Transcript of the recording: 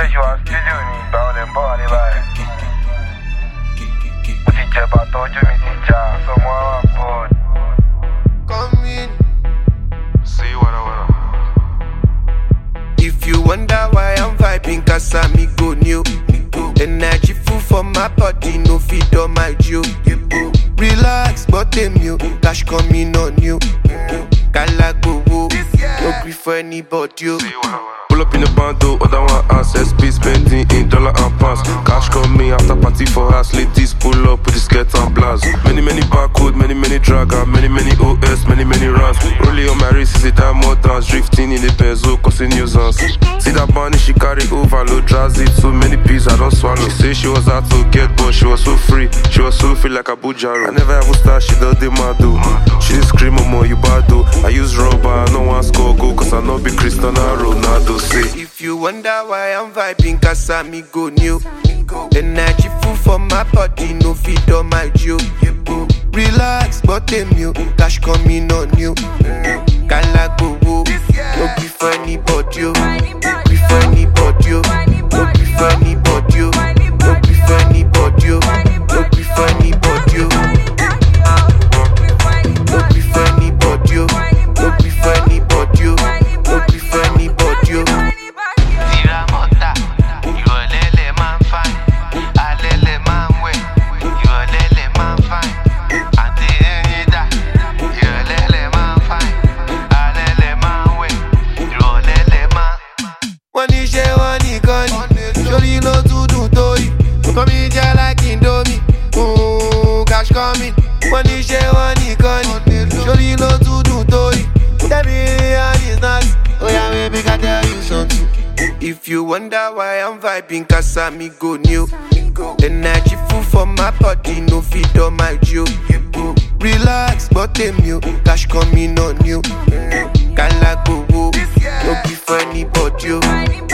Say you are still doing bound and body by. But it's about to do me, teacher. Someone board. Come in. See what I wanna. If you wonder why I'm vibing, cause I'm go new. Energy full for my body, no feed on my Jew. Relax, but them you. Cash coming on you. Galago, no grief for anybody. You. Pull up in the bando, other one access, SP spending in dollar and pounds. Cash coming after party for us, ladies pull up with the skirt and blouse. Many barcode, many dragger, many OS, many rounds. Rolling on my wrist is a diamond dance, drifting in the benzo, causing nuisance. See that bunny, she carry overload, draws it, so many peas I don't swallow. She say she was out to get, but she was so free like a bujaro. I never ever start, she does the mado. She did scream, Momo, you bado. I use rubber, I no one score go, cause I know be Cristiano Ronaldo. If you wonder why I'm vibing, cause I'm go new. Energy full for my body, no feed on my Jew. Relax, but them you. Cash coming on you. Galago, no be for anybody. No be for anybody. No be for anybody. No be for anybody. No be for anybody. No be for anybody. No be for anybody. No be for anybody. Come in here like Indomie, cash coming. When you share one, you can. Surely you know to do toy. Tell me how it's not. Oh yeah, baby, can tell you something. If you wonder why I'm vibing, cause I'm go new. Energy full for my body, no feed on my Jew. Relax, but them you. Cash coming on you. Galago, no be for anybody.